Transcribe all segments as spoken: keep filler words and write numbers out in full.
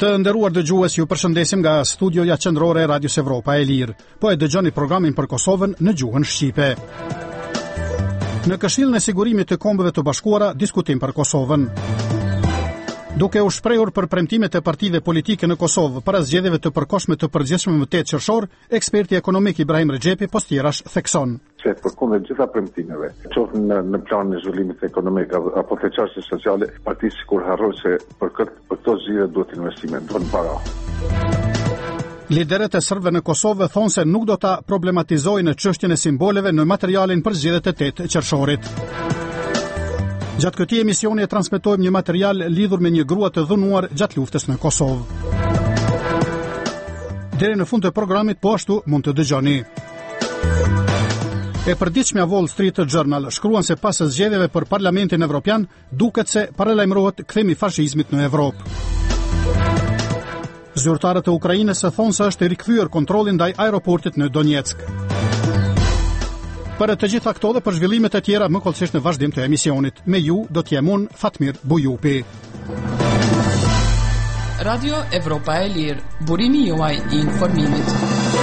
Të nderuar dëgjues, ju përshëndesim nga studioja qendrore e Radios Evropa e Lirë. Po e dëgjoni programin për Kosovën në gjuhën shqipe. Në Këshillin e Sigurimit të Kombeve të Bashkuara, diskutim për Kosovën. Duke u shprehur për premtimet e partive politike në Kosovë para zgjedhjeve të përkohshme të përgjithshme më tetë qershor, eksperti ekonomik Ibrahim Rexhepi Postirash thekson. Se përkundër gjitha premtimeve, qoftë në, në planin e zhvillimit ekonomik apo të çështjes sociale, partia sikur harron se për këtë për këto zgjidhje duhet investime, duhet para. Liderët e serbëve në Kosovë thonë se nuk do ta problematizojnë çështjen e simboleve në materialin për zgjedhjet e tetë qershorit. Gjatë këtij emisioni e transmetojmë një material lidhur me një grua të dhunuar gjatë luftës në Kosovë. Deri në fund të programit po ashtu mund të dëgjoni. E përditshmja Wall Street Journal shkruan se pas zgjedhjeve për Parlamentin Evropian, duket se paralajmërohet kthimi i fashizmit në Evropë. Zyrtarët e Ukrainës thonë se është rikthyer kontrolli ndaj aeroportit në Donetsk. Për të gjitha këto dhe për zhvillimet e tjera më kollësisht në vazhdim të emisionit. Me ju do t'jem unë Fatmir Bujupi. Radio Evropa e Lirë, burimi juaj i informimit.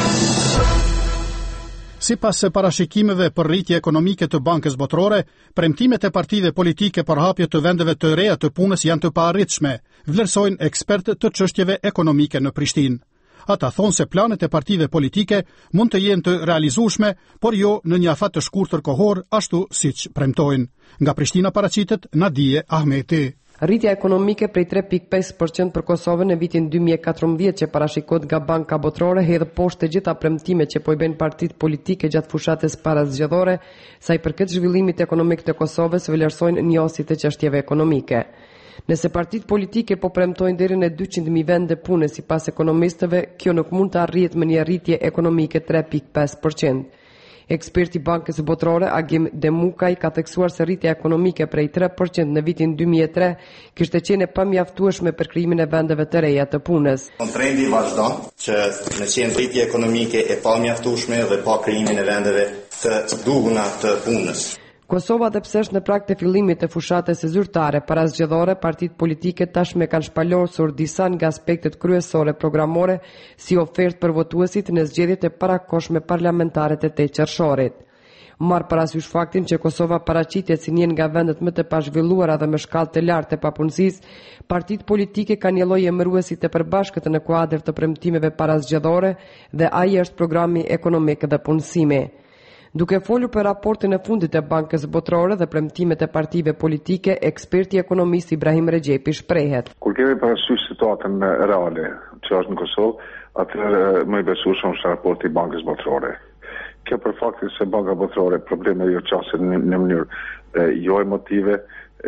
Sipas parashikimeve për rritje ekonomike të Bankës Botërore, premtimet e partive politike për hapje të vendeve të reja të punës janë të paarritshme, vlerësojnë ekspertë të çështjeve ekonomike në Prishtinë. Ata thonë se planet e partive politike mund të jenë të realizueshme, por jo në një afat të shkurtër kohor, ashtu siç premtojnë. Nga Prishtina paraqitet Nadije Ahmeti. Rritja ekonomike prej tre pikë pesë përqind për Kosovën në vitin dy mijë e katërmbëdhjetë që parashikohet nga Banka Botërore hedh poshtë të gjitha premtimet që po i bëjnë partitë politike gjatë fushatës parazgjedhore, sa i përket zhvillimit ekonomik të Kosovës, vlerësojnë njësit të çështjeve ekonomike. Nëse partitë politike po premtojnë deri në dyqind mijë vende pune sipas ekonomistëve, kjo nuk mund të arrihet me një rritje ekonomike tre pikë pesë përqind. Eksperti Bankës Botërore Agim Demukaj ka theksuar se rritja ekonomike prej tre përqind në vitin dy mijë e tre kishte qenë pamjaftueshme për krijimin e vendeve të reja të punës. Trendi vazhdon që në qenë rritje ekonomike e pamjaftueshme dhe pa krijimin e vendeve të duhura të punës. Kosova dhe pse është në prag të fillimit të fushatës së zyrtare parazgjedhore, partitë politike tashmë kanë shpalosur disa nga aspektet kryesore programore si ofertë për votuesit në zgjedhjet e parakohshme parlamentare të tetë qershorit. Marr parasysh faktin që Kosova paraqitet si një nga vendet më të pazhvilluara dhe me shkallë të lartë të papunësisë, partitë politike kanë një lloj emëruesi të përbashkët në kuadër të premtimeve parazgjedhore dhe ai është programi ekonomik dhe punësimi. Duke folur për raportin e fundit të Bankës Botërore dhe premtimet e partive politike, eksperti ekonomist Ibrahim Rexhepi shprehet. Kur kemi parasysh situatën reale që është në Kosovë, atëherë më i besueshëm është raporti i Bankës Botërore. Kjo për faktin se Banka Botërore probleme jo qasin në, në mënyrë jo emotive,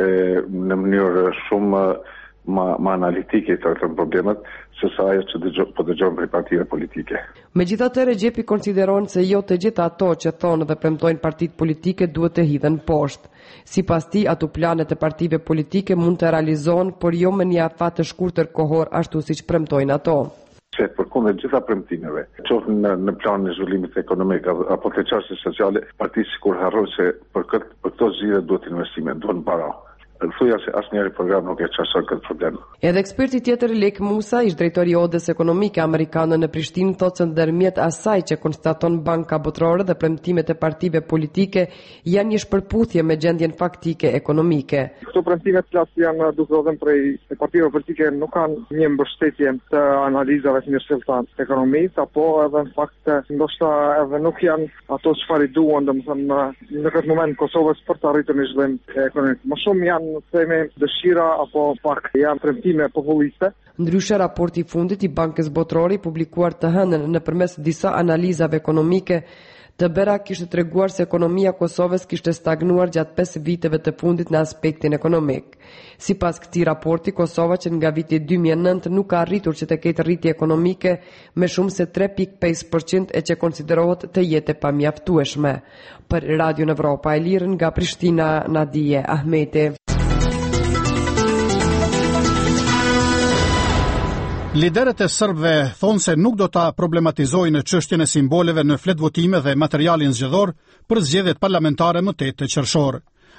në mënyrë shumë ma, ma analitike të të problemet, se sa ajo që dëgjo, po dëgjojmë për partive politike. Megjithatë, Rexhepi konsideron se jo të gjitha ato që thonë dhe premtojnë partitë politike duhet të hidhen poshtë. Sipas tij, ato planet e partive politike mund të realizohen, por jo me një afat të shkurtër kohor ashtu siç premtojnë ato. Se përkundër gjitha premtimeve, qoftë në, në planin e zhvillimit ekonomik apo të çështjes sociale, partia sikur harron se për këtë për këto zgjidhje duhet investime, duhet para. Thuja se asnjëri program nuk e çarson këtë problem. Edhe eksperti tjetër Lek Musa, ish drejtori i Odës Ekonomike Amerikane në Prishtinë, thotë se ndërmjet asaj që konstaton Banka Botërore dhe premtimet e partive politike janë një shpërputhje me gjendjen faktike ekonomike. Këto premtime të cilat janë duke dhënë prej partive politike nuk kanë një mbështetje të analizave të mirësjellta të ekonomisë, apo edhe në fakt ndoshta edhe nuk janë ato çfarë duan, domethënë në këtë moment Kosovës për të arritur një zhvillim ekonomik. Më shumë janë në theme dëshira apo pak janë premtime populiste. Ndryshe, raporti i fundit i Bankës Botërore i publikuar të hënën nëpërmes disa analizave ekonomike të bëra kishte treguar se ekonomia e Kosovës kishte stagnuar gjatë pesë viteve të fundit në aspektin ekonomik. Sipas këtij raporti, Kosova që nga viti dy mijë e nëntë nuk ka arritur që të ketë rritje ekonomike me shumë se tre pikë pesë përqind e që konsiderohet të jetë e pamjaftueshme. Për Radio Evropa e Lirë nga Prishtina, Nadije Ahmeti. Liderët e serbëve thonë se nuk do ta problematizojnë çështjen e simboleve në fletvotime dhe materialin zgjedhor për zgjedhjet parlamentare më tetë qershor.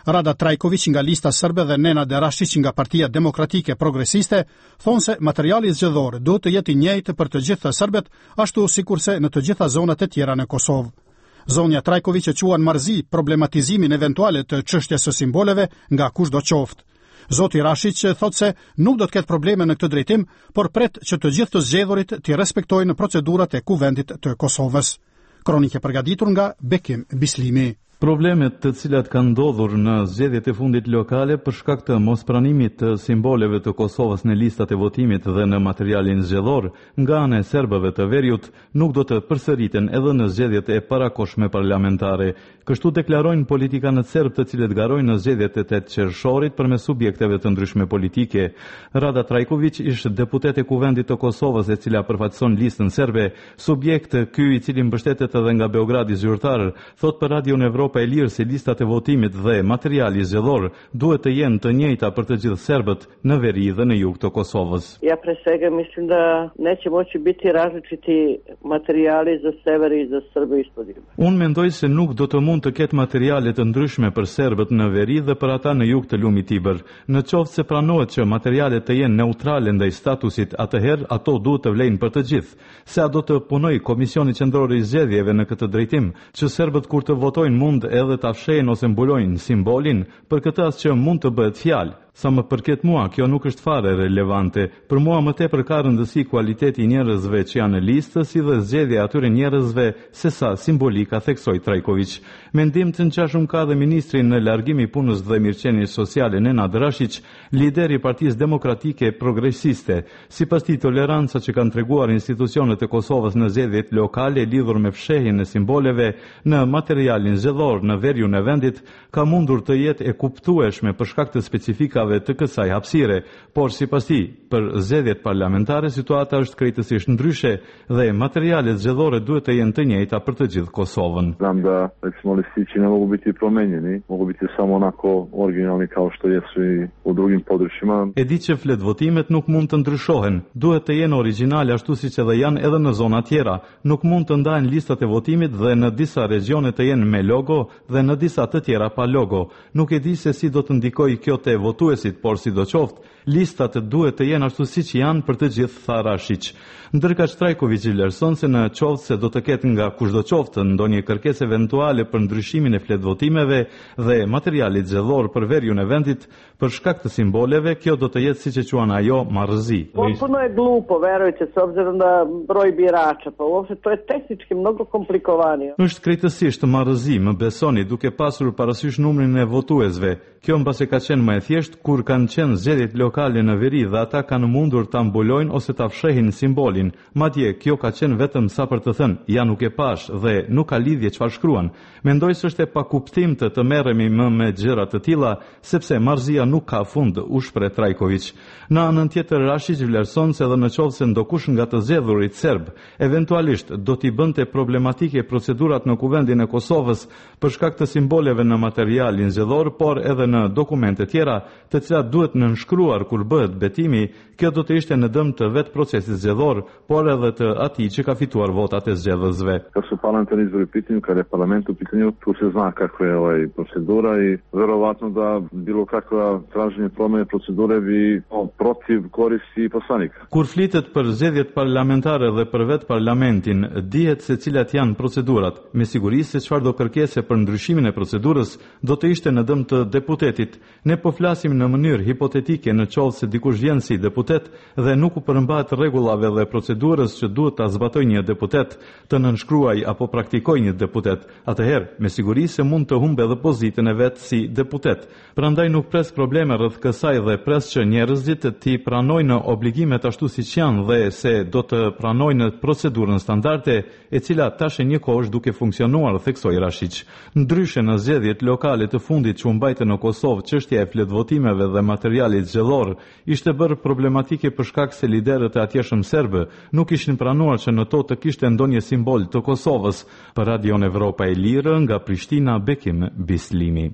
Rada Trajković nga lista serbe dhe Nenad Rashić nga Partia Demokratike Progresiste thonë se materiali zgjedhor duhet të jetë i njëjtë për të gjithë serbët, ashtu sikurse në të gjitha zonat e tjera në Kosovë. Zonja Trajković e quan marrëzi problematizimin eventuale të çështjes së simboleve nga kushdo qoftë. Zoti Rashić thotë se nuk do të ketë probleme në këtë drejtim, por pret që të gjithë të zgjedhurit të respektojnë procedurat e Kuvendit të Kosovës. Kronike përgatitur nga Bekim Bislimi. Problemet të cilat kanë ndodhur në zgjedhjet e fundit lokale për shkak të mospranimit të simboleve të Kosovës në listat e votimit dhe në materialin zgjedhor nga ana e serbëve të veriut nuk do të përsëriten edhe në zgjedhjet e parakohshme parlamentare. Kështu deklarojnë politikanët serb të cilët garojnë në zgjedhjet e tetë qershorit përmes subjekteve të ndryshme politike. Rada Trajković ish deputet e Kuvendit të Kosovës e cila përfaqëson listën serbe, subjekt ky i cili mbështetet edhe nga Beogradi zyrtar, thot për Radion Evropa e Lirë se listat e votimit dhe materiali zgjedhor duhet të jenë të njëjta për të gjithë serbët në veri dhe në jug të Kosovës. Ja pre svega mislim da neće moći biti različiti materijali za sever i za Srbe ispod Ibe. Unë mendoj se nuk do të mund të ketë materiale të ndryshme për serbët në veri dhe për ata në jug të lumit Iber. Në qoftë se pranohet që materialet të jenë neutrale ndaj statusit, atëherë ato duhet të vlejnë për të gjithë. Se a do të punoj Komisioni Qendror i Zgjedhjeve në këtë drejtim, që serbët kur të votojnë mund edhe ta fshejnë ose mbulojnë simbolin, për këtë as që mund të bëhet fjalë. Sa më përket mua, kjo nuk është fare relevante. Për mua më tepër ka rëndësi kualiteti i njerëzve që janë në listë, si dhe zgjedhja atyre njerëzve se sa simbolika, theksoi Trajković. Mendim të ngjashëm ka dhe ministri në largim i punës dhe mirëqenies sociale Nenad Rashić, lideri i Partisë Demokratike Progresiste. Sipas tij, toleranca që kanë treguar institucionet e Kosovës në zgjedhjet lokale lidhur me fshehjen e simboleve në materialin zgjedhor në veriun e vendit ka mundur të jetë e kuptueshme për shkak të specifikave të kësaj hapësire, por sipas tij, për zgjedhjet parlamentare situata është krejtësisht ndryshe dhe materialet zgjedhore duhet të jenë të njëjta për të gjithë Kosovën. Znam da recimo listići ne mogu biti promenjeni, mogu biti samo onako originalni kao što jesu i u drugim područjima. E di që flet votimet nuk mund të ndryshohen, duhet të jenë origjinale ashtu siç edhe janë edhe në zona tjera. Nuk mund të ndahen listat e votimit dhe në disa regione të jenë me logo dhe në disa të tjera pa logo. Nuk e di se si do të ndikojë kjo te votuesit, por sidoqoftë, listat duhet të jenë ashtu siç janë për të gjithë, tha Rashić. Ndërkaq Trajković vlerëson se në qoftë se do të ketë nga kushdo qoftë ndonjë kërkesë eventuale për ndryshimin e fletvotimeve dhe materialit zgjedhor për veriun e vendit për shkak të simboleve, kjo do të jetë siç e quan ajo marrëzi. Potpuno je glupo, verujte, s obzirom da broj birača, pa uopšte to je tehnički mnogo komplikovanije. Është krejtësisht marrëzi, më besoni, duke pasur parasysh numrin e votuesve. Kjo mbase ka qenë më e thjeshtë kur kanë qenë zgjedhjet lokale në veri dhe ata kanë mundur ta mbulojnë ose ta fshehin simbolin. Madje kjo ka qenë vetëm sa për të thënë, ja nuk e pash dhe nuk ka lidhje çfarë shkruan. Mendoj se është e pakuptim të të merremi më me gjëra të tilla, sepse marrëzia nuk ka fund, u shpreh Trajković. Në anën tjetër, Rashić vlerëson se edhe në qoftë se ndokush nga të zgjedhurit serb eventualisht do t'i bënte problematike procedurat në Kuvendin e Kosovës për shkak të simboleve në materialin zgjedhor, por edhe në dokumente tjera, të cilat duhet nënshkruar kur bëhet betimi, kjo do të ishte në dëm të vetë procesit zgjedhor, por edhe të atij që ka fituar votat e zgjedhësve. Kad su parlamentarni izbori u pitanju, kad je parlament u pitanju, tu se zna kakva je ovaj procedura i verovatno da bilo kakva traženje promjene procedure bi no, protiv koristi poslanika. Kur flitet për zgjedhjet parlamentare dhe për vetë parlamentin, dihet se cilat janë procedurat. Me siguri se çfarë do kërkese për ndryshimin e procedurës do të ishte në dëm të deputetit. Ne po flasim në mënyrë hipotetike në qoftë se dikush vjen si deputet dhe nuk u përmbahet rregullave dhe procedurës që duhet ta zbatojë një deputet, të nënshkruaj apo praktikojë një deputet. Atëherë, me siguri se mund të humbe edhe pozitën e vet si deputet. Prandaj nuk pres probleme rreth kësaj dhe pres që njerëzit t'i pranojnë obligimet ashtu siç janë dhe se do të pranojnë procedurën standarde, e cila tash e njëkohësh duke funksionuar, theksoi Rashić. Ndryshe në zgjedhjet lokale të fundit që u mbajtën në Kosovë, çështja e fletvotimeve dhe materialit zgjedhor ishte bërë problematike për shkak se liderët e atjeshëm serbë nuk ishin pranuar që në to të kishte ndonjë simbol të Kosovës. Për Radion Evropa e Lirë nga Prishtina, Bekim Bislimi.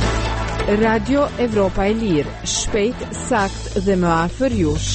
Radio Evropa e Lirë, shpejt, sakt dhe më afër jush.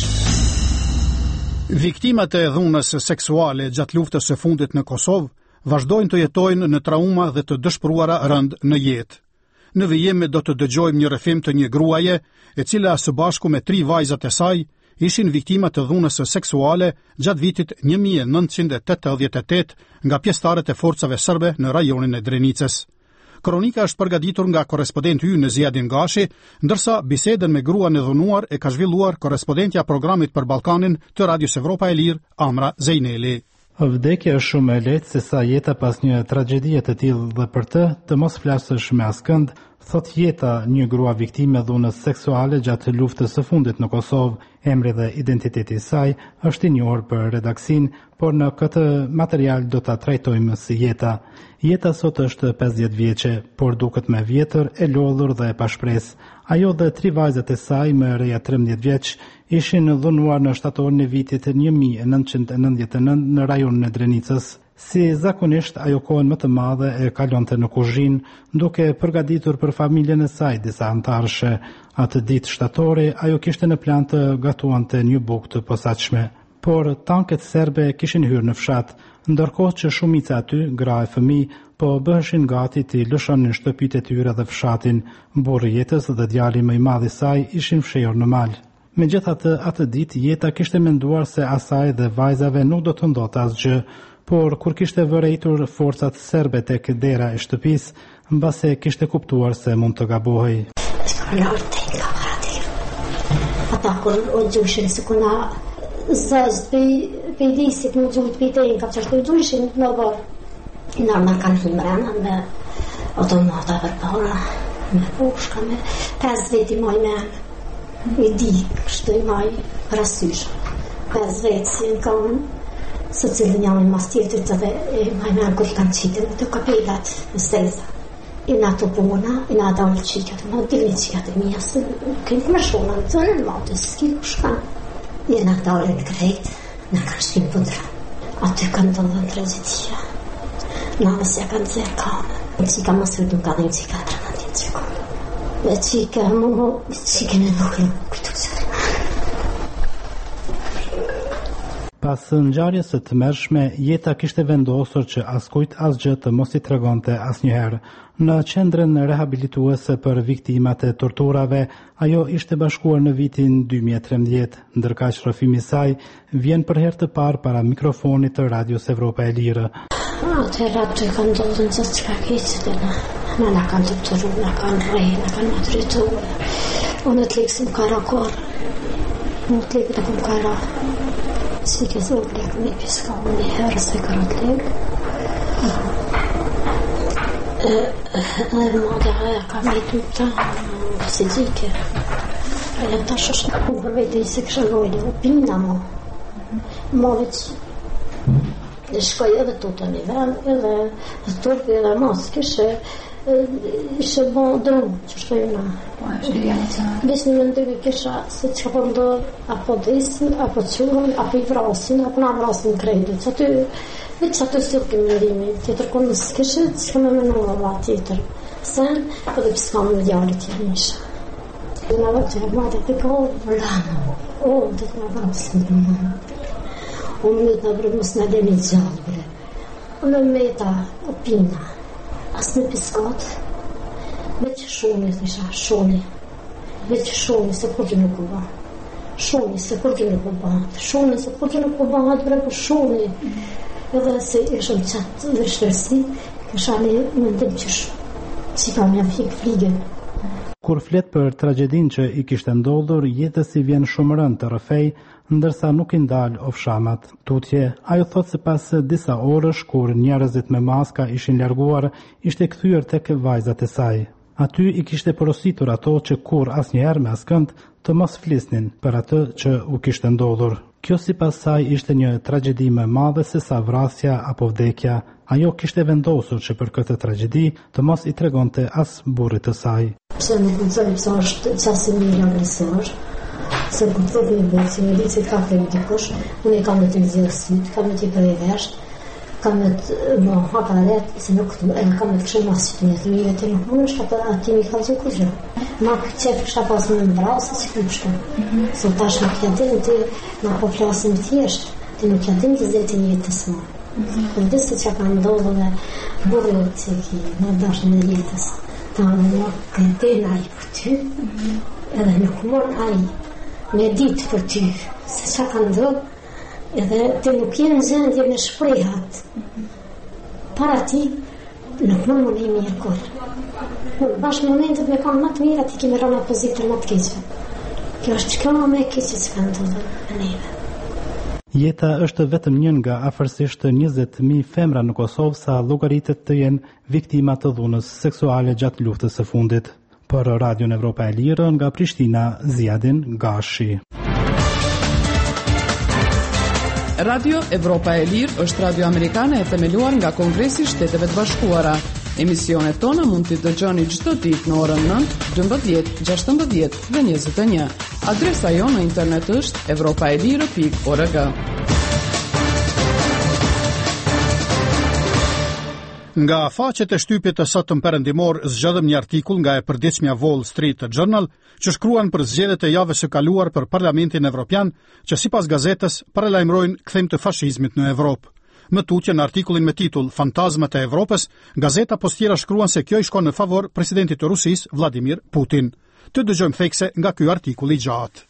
Viktimat e dhunës seksuale gjatë luftës së fundit në Kosovë vazhdojnë të jetojnë në trauma dhe të dëshpëruara rënd në jetë. Në vijim do të dëgjojmë një rrëfim të një gruaje, e cila së bashku me tri vajzat e saj ishin viktima të dhunës seksuale gjatë vitit një mijë e nëntëqind e tetëdhjetë e tetë nga pjesëtarët e forcave serbe në rajonin e Drenicës. Kronika është përgatitur nga korrespondenti ynë Ziadin Gashi, ndërsa bisedën me gruan e dhunuar e ka zhvilluar korrespondentja programit për Ballkanin të Radios Evropa e Lirë, Amra Zejneli. Vdekja është shumë e lehtë se sa jeta pas një tragjedie të tillë dhe për të të mos flasësh me askënd, thot jeta një grua viktime dhunës seksuale gjatë luftës së fundit në Kosovë. Emri dhe identiteti i saj është i njohur për redaksin, por në këtë material do ta trajtojmë si jeta. Jeta sot është pesëdhjetë vjeçe, por duket më vjetër, e lodhur dhe e pashpresë. Ajo dhe tri vajzat e saj, më reja trembëdhjetë vjeç, ishin dhunuar në shtatorin e vitit një mijë e nëntëqind e nëntëdhjetë e nëntë në rajonin e Drenicës. Si zakonisht, ajo kohën më të madhe e kalonte në kuzhinë, duke përgatitur për familjen e saj disa antarëshe. Atë ditë shtatori, ajo kishte në plan të gatuante një bukë të posaçme. Por tanket serbe kishin hyrë në fshat, ndërkohë që shumica aty, gra e fëmijë, po bëheshin gati të lëshonin shtëpitë e tyre dhe fshatin. Burri jetës dhe djali më i madh i saj ishin fshehur në mal. Megjithatë, atë ditë jeta kishte menduar se asaj dhe vajzave nuk do të ndodhte asgjë, por kur kishte vërejtur forcat serbe tek dera e shtëpisë, mbase kishte kuptuar se mund të gabohej. Ata kur o gjushin se kuna zazët pe i disit në gjuhët pe i tejnë, ka që është pe i gjushin në bërë. I nërë kanë hinë mrena me automata vërpara, me pushka, me pes veti maj me i di, kështu i maj rasysh. Pes veti si në kanë, së cilën jam i mas tjetër të dhe i maj me kur i kanë qitë në të kapelat në steza. I në ato puna, i në adalë qikat, në dilni qikat e mija, së kënë më shona në të në matë, së s'ki ku shkan. I në adalë në krejt, në kanë shkim pëndra. Aty kanë të dhe në tragedija. Në nësja kanë zërë kamë. Në qika më sërdu ka dhe në qika të në tjetë qiko. Në qika më më, qika në nuk në këtu qërë. Pas ngjarjes së tmerrshme, jeta kishte vendosur që askujt asgjë të mos i tregonte asnjëherë. Në qendrën rehabilituese për viktimat e torturave, ajo ishte bashkuar në vitin dy mijë e trembëdhjetë, ndërkaq rrëfimi i saj vjen për herë të parë para mikrofonit të Radios Evropa e Lirë. Atëherë aty kanë ndodhur që çka kishte në në na kanë torturuar, na kanë rrejë, na kanë maltretuar. Unë të leksim karakor. Unë të lekë të kom kara. Si ke zot lek me piska unë herë se karat lek. Edhe madhe e ka me të të si dzike. E të shështë në për vete i se kështë rojnë, u pina mo. Move që shkoj edhe të të një ven, edhe të turpi edhe mos, kështë ishe bon drëmë që shtojnë na. Besë një ndërë kisha se që po ndërë apo desin, apo qurën, apo i vrasin, apo na vrasin krejdu. Që aty, veç aty së të kemë ndërimi, tjetër kur nësë kishe, që kemë me në më tjetër. Sen, po dhe pësë kamë në djali tjerë nisha. Në vë që e madhe të ka vrano, o, dhe të në vrasin në më. O më të në vrë mësë në demi gjallë, bre. O në me ta, o pina. Asë në piskat, veç shoni, thësha, shoni. Veç shoni, se kur që nuk u ba. Shoni, se kur që nuk u ba. Shoni, se kur që nuk u ba, atë bre për shoni. Edhe se ishëm qatë dhe shtërsi, kësha një mëndim që si ka mja fik fligen. Kur flet për tragedin që i kishte ndodhur, jetës i vjen shumë rënd të rëfej, ndërsa nuk i ndal ofshamat. Tutje, ajo thot se pas disa orësh, kur njerëzit me maska ishin larguar, ishte kthyer tek vajzat e saj. Aty i kishte porositur ato që kur asnjëherë me askënd të mos flisnin për atë që u kishte ndodhur. Kjo sipas saj ishte një tragjedi më e madhe se sa vrasja apo vdekja. Ajo kishte vendosur që për këtë tragjedi të mos i tregonte as burrit të saj. Pse nuk më thënë pse është qasë milion nësër, se këtë thot një bërë, si një ditë ka të dikush, unë i kam në të nëzirë sytë, kam në t'i për e veshtë, kam në të më hapa dhe letë, se nuk të më kam në të këshë masë që të një të një të nuk më nështë, atë ati mi ka të gjë kërgjë. Ma këtë qefë kësha pas më në brau, se që kërgjë. Se tash nuk jadim të ma po flasim thjeshtë, të nuk jadim të zetë një jetës më. Për disë që ka ndodhë dhe burë që ki në dashën e jetës. ta nuk den ai për ty, edhe nuk mon ai me ditë për ty, se qa ka ndodhë, edhe të nuk jenë zëndje me shprehat. Para ti, nuk mon më në mirë kërë. Unë bashkë momentet me kam më të mirë, ati kemi rana pozitër më të keqve. Kjo është qëka më me keqe që ka ndodhë në neve. Jeta është vetëm një nga afërsisht njëzet mijë femra në Kosovë sa llogaritet të jenë viktima të dhunës seksuale gjatë luftës së fundit. Për Radion Evropa e Lirë nga Prishtina, Ziadin Gashi. Radio Evropa e Lirë është radio amerikane e themeluar nga Kongresi i Shteteve të Bashkuara. Emisionet tona mund t'i dëgjoni çdo ditë në orën nëntë, dymbëdhjetë, gjashtëmbëdhjetë dhe njëzet e një. Adresa jonë në internet është evropaelire pikë org. Nga faqet e shtypit të sotëm perëndimor zgjedhëm një artikull nga e përditshmja Wall Street Journal që shkruan për zgjedhjet e javës së kaluar për Parlamentin Evropian, që sipas gazetës paralajmërojnë kthim të fashizmit në Evropë. Më tutje në artikullin me titull Fantazmat e Evropës, gazeta postiera shkruan se kjo i shkon në favor presidentit të Rusisë Vladimir Putin. Të dëgjojmë thekse nga ky artikull i gjatë.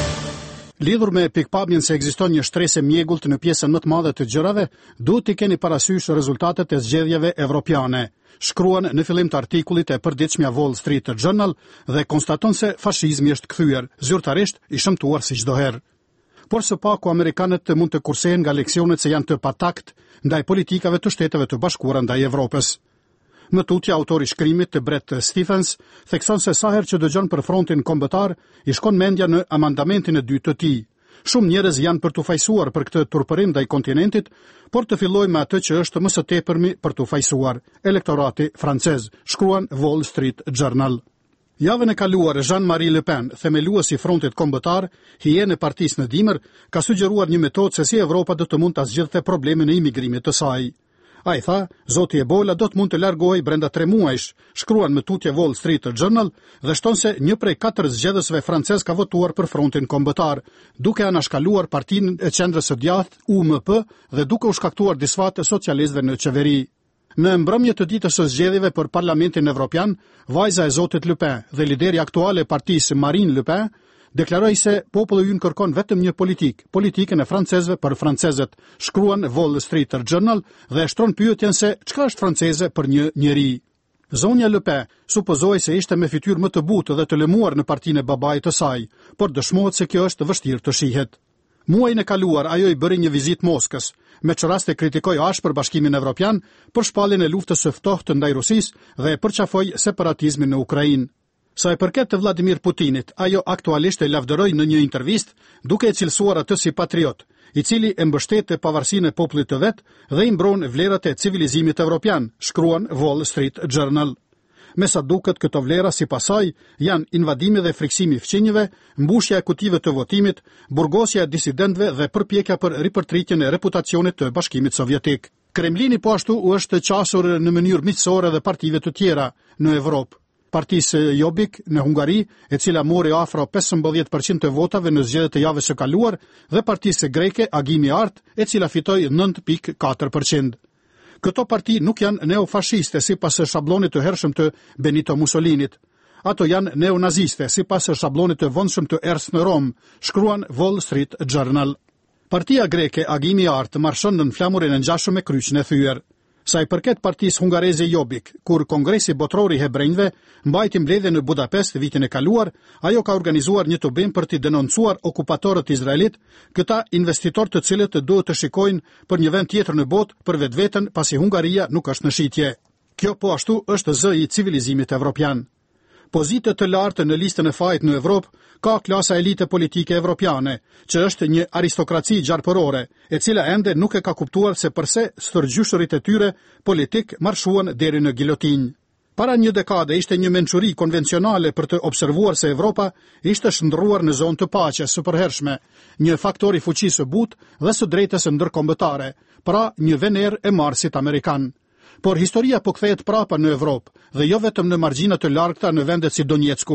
Lidhur me pikpamjen se ekziston një shtresë mjegullt në pjesën më të madhe të gjërave, duhet t'i keni parasysh rezultatet e zgjedhjeve evropiane. Shkruan në fillim të artikullit e përditshmja Wall Street Journal dhe konstaton se fashizmi është kthyer, zyrtarisht i shëmtuar si çdo herë. Por së paku amerikanët të mund të kursehen nga leksionet se janë të patakt ndaj politikave të Shteteve të Bashkuara ndaj Evropës. Më tutje autori shkrimit të Bret Stephens thekson se sa herë që dëgjon për frontin kombëtar, i shkon mendja në amandamentin e dytë të tij. Shumë njerëz janë për t'u fajsuar për këtë turpërim ndaj kontinentit, por të fillojmë me atë që është më së tepërmi për t'u fajsuar, elektorati francez, shkruan Wall Street Journal. Javën e kaluar, Jean-Marie Le Pen, themeluesi i frontit kombëtar, hije në partisë në dimër, ka sugjeruar një metodë se si Evropa do të mund ta zgjidhte problemin e imigrimit të saj. Ai tha, zoti Ebola do të mund të largohej brenda tre muajsh, shkruan më tutje Wall Street Journal dhe shton se një prej katër zgjedhësve francez ka votuar për frontin kombëtar, duke anashkaluar partinë e qendrës së djathtë U M P dhe duke u shkaktuar disfatë socialistëve në qeveri. Në mbrëmje të ditës së zgjedhjeve për Parlamentin Evropian, vajza e zotit Le Pen dhe lideri aktual e partisë Marine Le Pen deklaroi se populli ynë kërkon vetëm një politik, politikën e francezëve për francezët, shkruan Wall Street Journal dhe shtron pyetjen se çka është franceze për një njeri. Zonja Le Pen supozoi se ishte me fytyrë më të butë dhe të lëmuar në partinë e babait të saj, por dëshmohet se kjo është vështirë të shihet. Muajin e kaluar ajo i bëri një vizitë Moskës, me që raste kritikoi ashpër Bashkimin Evropian për shpalljen e luftës së ftohtë ndaj Rusisë dhe e përqafoi separatizmin në Ukrainë. Sa e përket të Vladimir Putinit, ajo aktualisht e lavdëroi në një intervistë duke e cilësuar atë si patriot, i cili e mbështet pavarësinë e popullit të vet dhe i mbron vlerat e civilizimit evropian, shkruan Wall Street Journal. Me sa duket, këto vlera si pasaj janë invadimi dhe friksimi fqinjëve, mbushja e kutive të votimit, burgosja e disidentëve dhe përpjekja për ripërtritjen e reputacionit të Bashkimit Sovjetik. Kremlini po ashtu u është qasur në mënyrë miqësore dhe partive të tjera në Evropë. Partisë Jobbik në Hungari, e cila mori afro pesëmbëdhjetë përqind të votave në zgjedhjet e javës së kaluar, dhe partisë greke Agimi Art, e cila fitoi nëntë pikë katër përqind. Këto parti nuk janë neofashiste sipas shablonit të hershëm të Benito Mussolinit. Ato janë neonaziste sipas shablonit të vonshëm të Ernst në Rom, shkruan Wall Street Journal. Partia greke Agimi Art marshon në flamurin e ngjashëm me kryqin e thyer. Sa i përket partisë hungareze Jobbik, kur Kongresi Botror i Hebrejve mbajti mbledhje në Budapest vitin e kaluar, ajo ka organizuar një tubim për t'i denoncuar okupatorët izraelit, këta investitor të cilët duhet të shikojnë për një vend tjetër në botë për vetveten pasi Hungaria nuk është në shitje. Kjo po ashtu është zë i civilizimit evropian. Pozitë të lartë në listën e fajit në Evropë ka klasa elite politike evropiane, që është një aristokraci gjarpërore, e cila ende nuk e ka kuptuar se përse stërgjyshurit e tyre politik marshuan deri në gilotinj. Para një dekade ishte një mençuri konvencionale për të observuar se Evropa ishte shndruar në zonë të paqes së përhershme, një faktor i fuqisë së butë dhe së drejtës së ndërkombëtare, pra një vener e Marsit amerikan. Por historia po kthehet prapa në Evropë dhe jo vetëm në margjina të largta në vendet si Donjecku.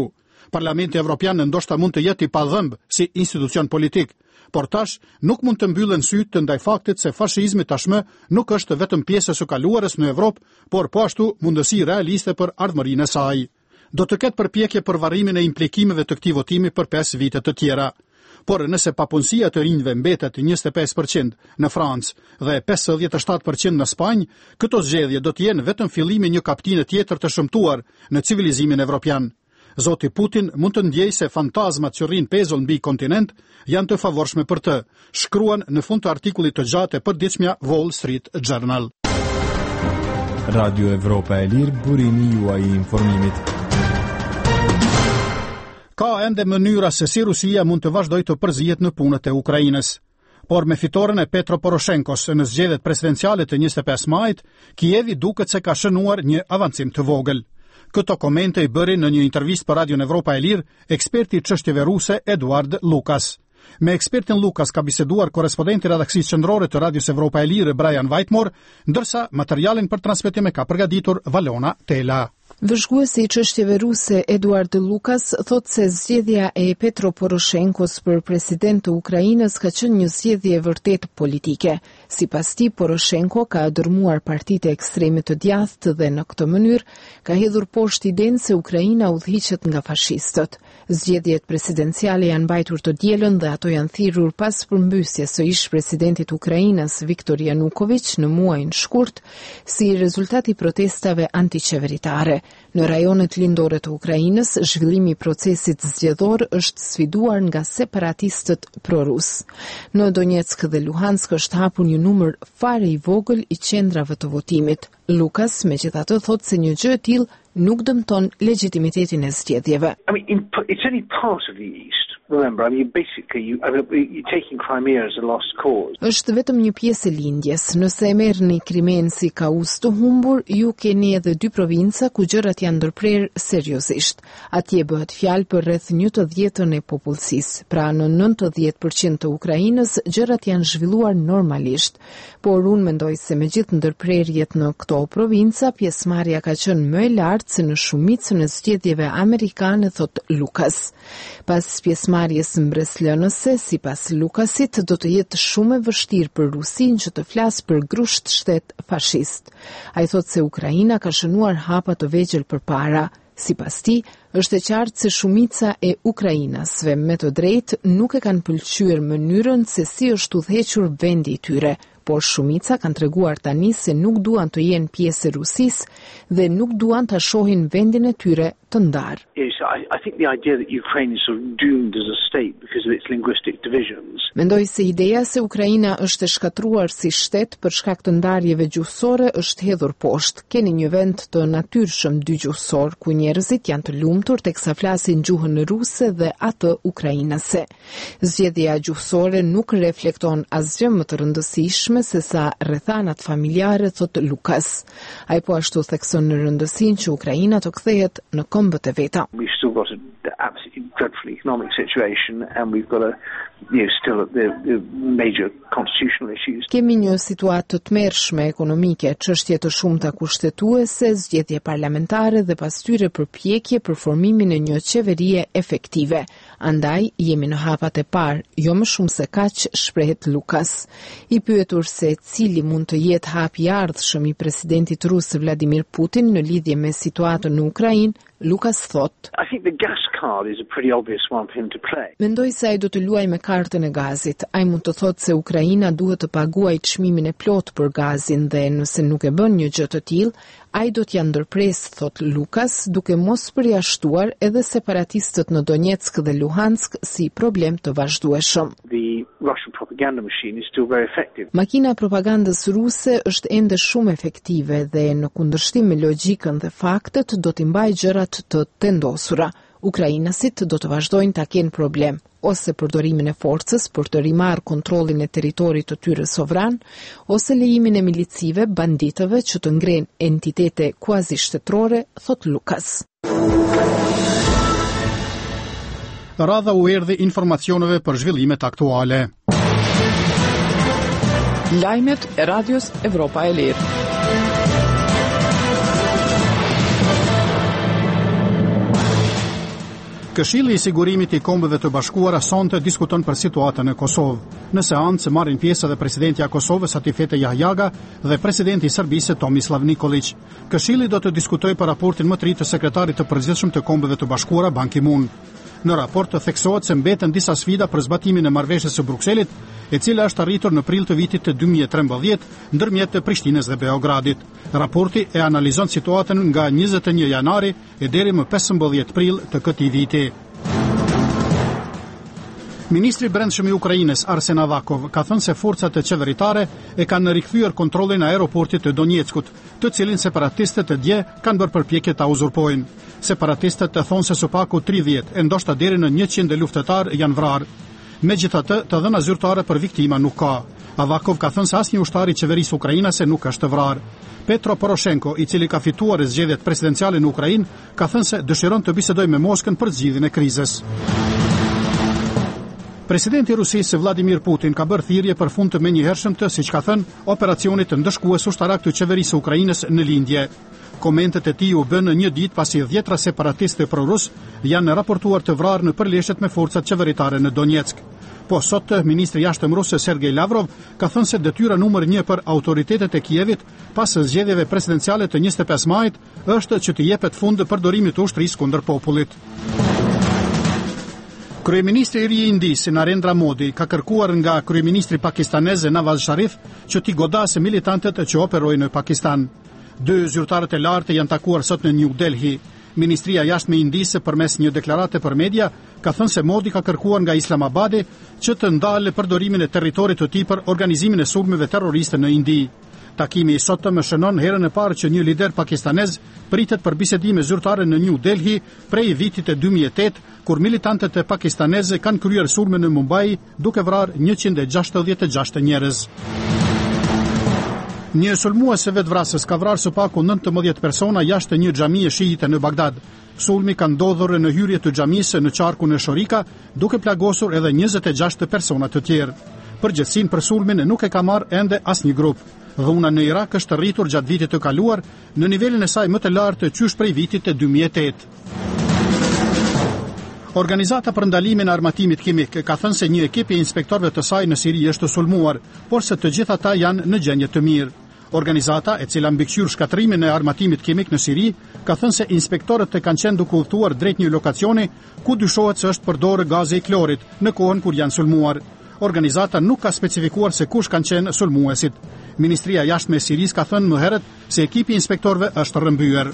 Parlamenti Evropian ndoshta mund të jetë i padhëmb si institucion politik, por tash nuk mund të mbyllen sytë të ndaj faktit se fashizmi tashmë nuk është vetëm pjesë së kaluarës në Evropë, por po ashtu mundësi realiste për ardhmërinë e saj. Do të ketë përpjekje për varrimin e implikimeve të këtij votimi për pesë vite të tjera. Por nëse papunësia të rinjve mbetet njëzet e pesë përqind në Francë dhe pesëdhjetë e shtatë përqind në Spanjë, këto zgjedhje do të jenë vetëm fillimi një kapitine tjetër të shëmtuar në civilizimin evropian. Zoti Putin mund të ndjej se fantazmat që rrin pezull mbi kontinent janë të favorshme për të, shkruan në fund të artikullit të gjatë e përditshmja Wall Street Journal. Radio Evropa e Lirë, burimi juaj i informimit. Ka ende mënyra se si Rusia mund të vazhdojë të përzihet në punët e Ukrainës. Por me fitoren e Petro Poroshenkos në zgjedhjet presidenciale të njëzet e pesë majit, Kijevi duket se ka shënuar një avancim të vogël. Këto komente i bëri në një intervistë për Radion Evropa e Lirë eksperti i çështjeve ruse Eduard Lukas. Me ekspertin Lukas ka biseduar korespondenti redaksisë qendrore të Radios Evropa e Lirë Brian Whitemore, ndërsa materialin për transmetim e ka përgatitur Valona Tela. Vëzhguesi i çështjeve ruse Eduard Lukas thot se zgjedhja e Petro Poroshenkos për president të Ukrainës ka qenë një zgjedhje vërtet politike. Sipas tij, Poroshenko ka dërmuar partitë e ekstremit të djathtë dhe në këtë mënyrë ka hedhur poshtë idenë se Ukraina udhëhiqet nga fashistët. Zgjedhjet presidenciale janë mbajtur të dielën dhe ato janë thirrur pas përmbysjes së ish presidentit të Ukrainës Viktor Yanukovych në muajin shkurt si rezultat i protestave antiqeveritare. Në rajonet lindore të Ukrainës, zhvillimi i procesit zgjedhor është sfiduar nga separatistët prorus. Në Donetsk dhe Luhansk është hapur një numër fare i vogël i qendrave të votimit. Lukas megjithatë thotë se një gjë e tillë nuk dëmton legitimitetin e zgjedhjeve. I mean, in, it's only part of the East. Remember, I mean, basically, you, I mean, you're taking Crimea as a lost cause. Është vetëm një pjesë e lindjes. Nëse e merrni Krimen si kauz të humbur, ju keni edhe dy provinca ku gjërat janë ndërprer seriozisht. Atje bëhet fjalë për rreth njëntëdhjetë e popullsisë. Pra në nëntëdhjetë përqind të Ukrainës gjërat janë zhvilluar normalisht. Por unë mendoj se me gjithë ndërprerjet në këto provinca, pjesëmarrja ka qenë më e lartë se në shumicën e zgjedhjeve amerikane, thot Lukas. Pas pjesëmarrjes mbreslënëse, sipas Lukasit, do të jetë shumë e vështirë për Rusinë që të flasë për grusht shtet fashist. Ai thotë se Ukraina ka shënuar hapa të vegjël përpara. Sipas tij, është e qartë se shumica e ukrainasve me të drejtë nuk e kanë pëlqyer mënyrën se si është udhëhequr vendi i tyre, por shumica kanë treguar tani se nuk duan të jenë pjesë e Rusisë dhe nuk duan ta shohin vendin e tyre të ndarë. Yes, I, I think the idea that Ukraine is sort of doomed as a state because of its linguistic divisions. Mendoj se ideja se Ukraina është e shkatruar si shtet për shkak të ndarjeve gjuhësore është hedhur poshtë. Keni një vend të natyrshëm dygjuhësor ku njerëzit janë të lumtur teksa flasin gjuhën ruse dhe atë ukrainase. Zgjedhja gjuhësore nuk reflekton asgjë më të rëndësishme se sa rrethanat familjare, thot Lukas. Ai po ashtu thekson në rëndësinë që Ukraina të kthehet në kombët e veta. We've still got an absolutely dreadful economic situation and we've got a you know, still the, the major constitutional issues. Kemi një situatë të tmerrshme ekonomike, çështje të shumta kushtetuese, zgjedhje parlamentare dhe pas tyre përpjekje për formimin e një qeverie efektive. Andaj jemi në hapat e parë, jo më shumë se kaq, shprehet Lukas. I pyetur se cili mund të jetë hapi i ardhshëm i presidentit rus Vladimir Putin në lidhje me situatën në Ukrainë, Lukas thot: I think the gas card is a pretty obvious one for him to play. Mendoj se ai do të luajë me kartën e gazit. Ai mund të thotë se Ukraina duhet të paguajë çmimin e plotë për gazin dhe nëse nuk e bën një gjë të tillë, ai do t'ja ndërpresë, thot Lukas, duke mos përjashtuar edhe separatistët në Donetsk dhe Luhansk si problem të vazhdueshëm. The Russian propaganda machine is still very effective. Makina e propagandës ruse është ende shumë efektive dhe në kundërshtim me logjikën dhe faktet do t'i mbajë gjërat të tendosura. Ukrainasit do të vazhdojnë ta kenë problem ose përdorimin e forcës për të rimarrë kontrollin e territorit të tyre sovran, ose lejimin e milicive, banditëve që të ngrenë entitete kuazi shtetërore, thot Lukas. Radha u erdhi informacioneve për zhvillimet aktuale. Lajmet e Radios Evropa e Lirë. Këshilli i Sigurimit i Kombeve të Bashkuara sonte diskuton për situatën në Kosovë. Në seancë marrin pjesë edhe presidentja e Kosovës Atifete Jahjaga dhe presidenti i Serbisë Tomislav Nikolić. Këshilli do të diskutojë për raportin më të ri të sekretarit të përgjithshëm të Kombeve të Bashkuara Ban Ki-moon. Në raport të theksohet se mbeten disa sfida për zbatimin e marrëveshjes së Brukselit, e cila është arritur në prill të vitit të dy mijë e trembëdhjetë ndërmjet Prishtinës dhe Beogradit. Raporti e analizon situatën nga njëzet e një janari e deri më pesëmbëdhjetë prill të këtij viti. Ministri i Brendshëm i Ukrainës Arsen Avakov ka thënë se forcat e qeveritare e kanë rikthyer kontrollin e aeroportit të Donjeckut, të cilin separatistët e dje kanë bërë përpjekje ta uzurpojnë. Separatistët e thonë se së paku tridhjetë e ndoshta deri në njëqind luftëtarë janë vrarë. Megjithatë, të dhëna zyrtare për viktima nuk ka. Avakov ka thënë se asnjë ushtar i qeverisë ukrainase nuk është vrarë. Petro Poroshenko, i cili ka fituar zgjedhjet presidenciale në Ukrainë, ka thënë se dëshiron të bisedojë me Moskën për zgjidhjen e krizës. Presidenti i Rusisë Vladimir Putin ka bërë thirrje për fund të menjëhershëm të, siç ka thënë, operacionit të ndëshkues ushtarak të qeverisë Ukrainës në lindje. Komentet e tij u bën një ditë pasi dhjetra separatistë prorus janë raportuar të vrarë në përleshjet me forcat qeveritare në Donjeck. Po sot ministri i jashtëm rus Sergej Lavrov ka thënë se detyra numër një për autoritetet e Kievit pas zgjedhjeve presidenciale të njëzet e pesë majit është që të jepet fund përdorimit të ushtrisë kundër popullit. Kryeministri i ri i Indisë Narendra Modi ka kërkuar nga kryeministri pakistanez Nawaz Sharif që t'i godasë militantët që operojnë në Pakistan. Dy zyrtarët e lartë janë takuar sot në New Delhi. Ministria e Jashtme e Indisë përmes një deklarate për media ka thënë se Modi ka kërkuar nga Islamabadi që të ndalë përdorimin e territorit të tij për organizimin e sulmeve terroriste në Indi. Takimi i sotëm shënon herën e parë që një lider pakistanez pritet për bisedime zyrtare në New Delhi prej vitit e dy mijë e tetë, kur militantët e pakistaneze kanë kryer sulme në Mumbai duke vrarë njëqind e gjashtëdhjetë e gjashtë njerëz. Një sulmues e vetvrasës ka vrarë së paku nëntëmbëdhjetë persona jashtë një xhamie shiite në Bagdad. Sulmi ka ndodhur në hyrje të xhamisë në qarkun e Shorika, duke plagosur edhe njëzet e gjashtë persona të tjerë. Përgjegjësinë për sulmin nuk e ka marrë ende asnjë grup. Dhuna në Irak është rritur gjatë vitit të kaluar në nivelin e saj më të lartë qysh prej vitit të dy mijë e tetë. Organizata për ndalimin e armatimit kimik ka thënë se një ekip i inspektorëve të saj në Siri është sulmuar, por se të gjithë ata janë në gjendje të mirë. Organizata, e cila mbikëqyr shkatrimin e armatimit kimik në Siri, ka thënë se inspektorët e kanë qenë duke udhëtuar drejt një lokacioni ku dyshohet se është përdorur gazi i klorit në kohën kur janë sulmuar. Organizata nuk ka specifikuar se kush kanë qenë sulmuesit. Ministria e Jashtme e Sirisë ka thënë më herët se ekipi i inspektorëve është rrëmbyer.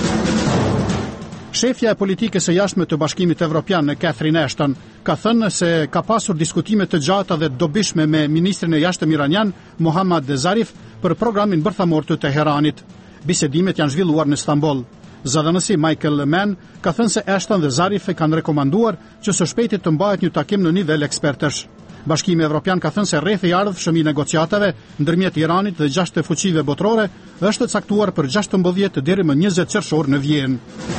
Shefja e politikës së jashtme të Bashkimit Evropian, Catherine Ashton, ka thënë se ka pasur diskutime të gjata dhe dobishme me ministrin e jashtëm iranian, Mohammad Zarif, për programin bërthamor të Teheranit. Bisedimet janë zhvilluar në Istanbul. Zëdhënësi Michael Mann ka thënë se Ashton dhe Zarif e kanë rekomanduar që së shpejti të mbahet një takim në nivel ekspertësh. Bashkimi Evropian ka thënë se rrethi i ardhshëm i negociatave ndërmjet Iranit dhe gjashtë fuqive botërore është caktuar për gjashtëmbëdhjetë deri më njëzet qershor në Vjenë.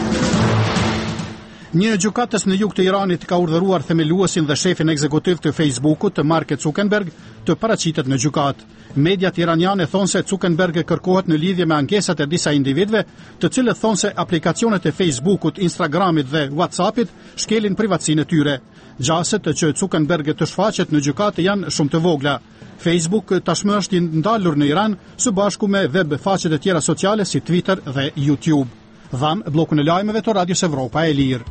Një gjykatës në jug të Iranit ka urdhëruar themeluesin dhe shefin ekzekutiv të Facebookut, Mark Zuckerberg, të paraqitet në gjykatë. Mediat iraniane thonë se Zuckerberg kërkohet në lidhje me ankesat e disa individëve, të cilët thonë se aplikacionet e Facebookut, Instagramit dhe WhatsAppit shkelin privatësinë e tyre. Gjaset që Zuckerberg të shfaqet në gjykatë janë shumë të vogla. Facebook tashmë është ndalur në Iran së bashku me web faqet e tjera sociale si Twitter dhe YouTube. Dham bllokun e lajmeve të Radios Evropa e Lirë.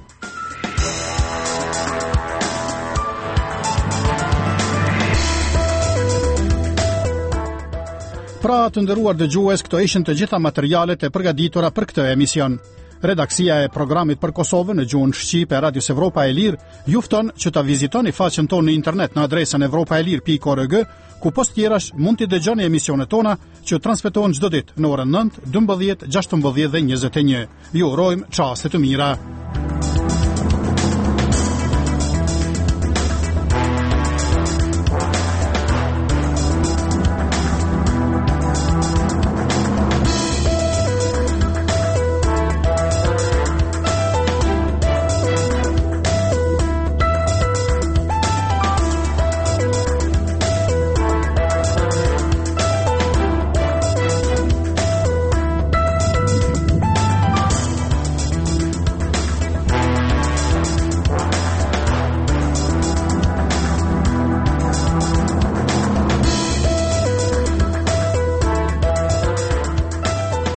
Pra të nderuar dëgjues, këto ishin të gjitha materialet e përgatitura për këtë emision. Redaksia e programit për Kosovën në gjuhën shqipe e Radios Evropa e Lirë ju fton që ta vizitoni faqen tonë në internet në adresën evropaelir pikë org, ku post tjerash mund t'i dëgjoni emisionet tona që transmetohen çdo ditë në orën nëntë, dymbëdhjetë, gjashtëmbëdhjetë dhe njëzet e një. Ju urojmë çaste të mira.